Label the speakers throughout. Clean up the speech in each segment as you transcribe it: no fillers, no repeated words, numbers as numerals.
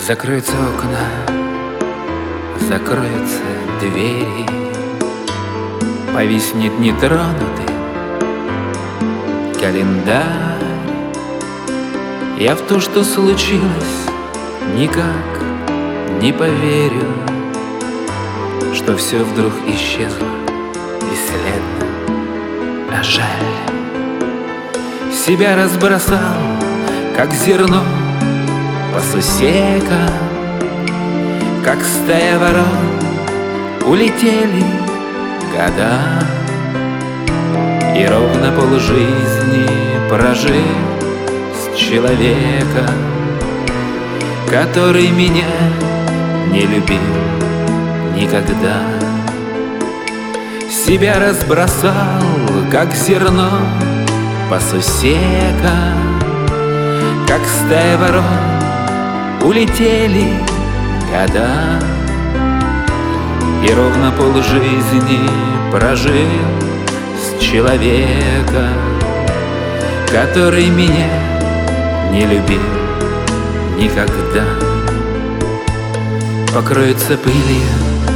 Speaker 1: Закроются окна, закроются двери, повиснет нетронутый календарь. Я в то, что случилось, никак не поверю, что все вдруг исчезло бесследно, а жаль. Себя разбросал, как зерно по сусекам, как стая ворон улетели года. И ровно полжизни прожил с человеком, который меня не любил никогда. Себя разбросал, как зерно по сусекам, как стая ворон улетели года. И ровно полжизни прожил с человеком, который меня не любил никогда. Покроются пылью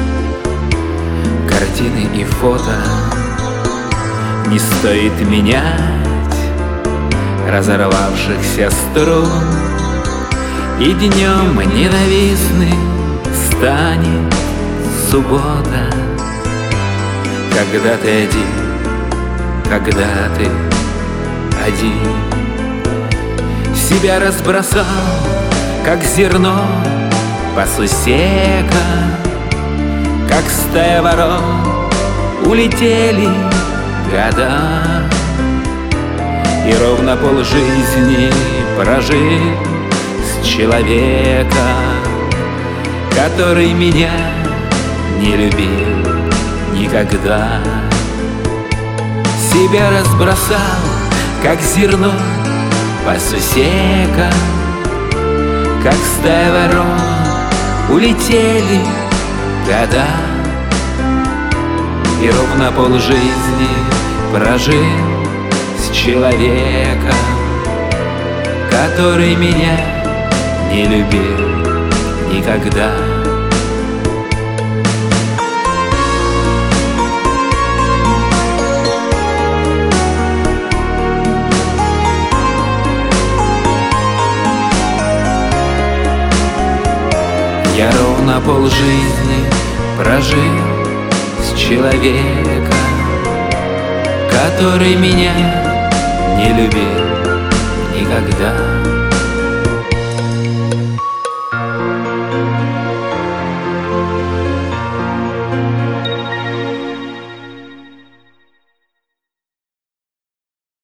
Speaker 1: картины и фото, не стоит менять разорвавшихся струн. И днем ненавистным станет суббота, когда ты один, когда ты один. Себя разбросал, как зерно по сусекам, как стая ворон улетели года. И ровно полжизни прожил с человеком, который меня не любил никогда. Себя разбросал, как зерно по сусекам, как стая ворон улетели года. И ровно полжизни прожил с человеком, который меня не любил никогда. Я ровно полжизни прожил с человеком, который меня не любил никогда.